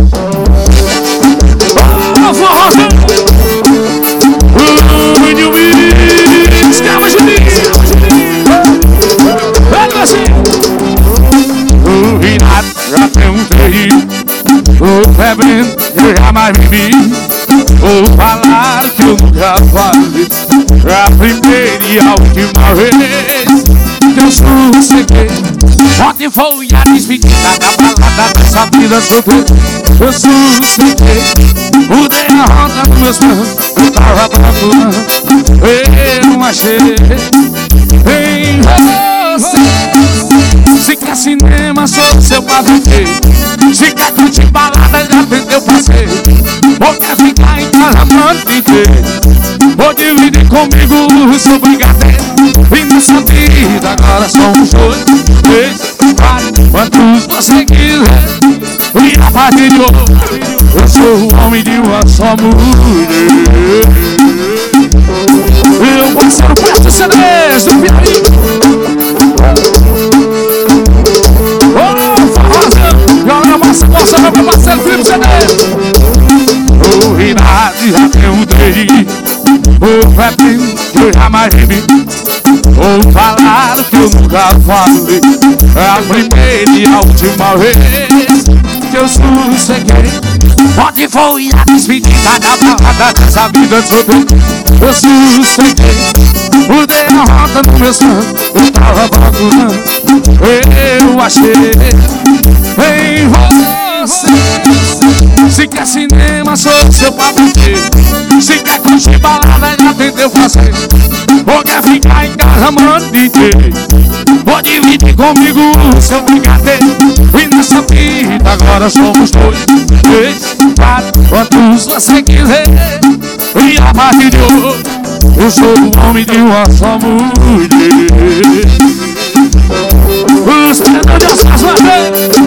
Oh, forrozão. New Mix, calma, Juninho. Vai assim. O Renato já tem um terrível. O febrento eu jamais vivi. Vou falar que eu nunca falei. A primeira e a última vez que eu sosseguei. Ontem foi a despedida da balada dessa vida solteira. Eu sosseguei. Mudei a rota dos meus planos. Eu tava procurando, eu não achei em você. Se quer cinema, sou seu padrinho. Se quer curtir balada, já vendeu passeio. Ou quer ficar em casa a noite inteira. Ou dividir comigo o seu brigadeiro. E nessa vida agora somos dois, três, quatro, quantos você quiser. E a partir de hoje eu sou o homem de uma só mulher. Eu vou ser o preço CDs do Piauí. Ô, forrozão, joga a massa, moça, meu parceiro Felipe CDs. O Renato já tem um trem. O Pepinho que eu jamais vi. Vou falar que eu nunca falei. É a primeira e a última vez que eu sosseguei. Onde foi a despedida da balada dessa vida solteira? Eu sosseguei. Mudei a rota no meu sonho. Eu tava procurando, eu achei em você. Se quer cinema, sou seu papatinho. Se quer curtir balada, já tentei fazer. Ou quer ficar em casa, mano, DJ. Vou dividir comigo o seu brigadeiro. E nessa vida agora somos dois, três, quatro, quantos você quiser. E a partir de hoje eu sou o homem de uma só mulher. Os pedras de Osasco,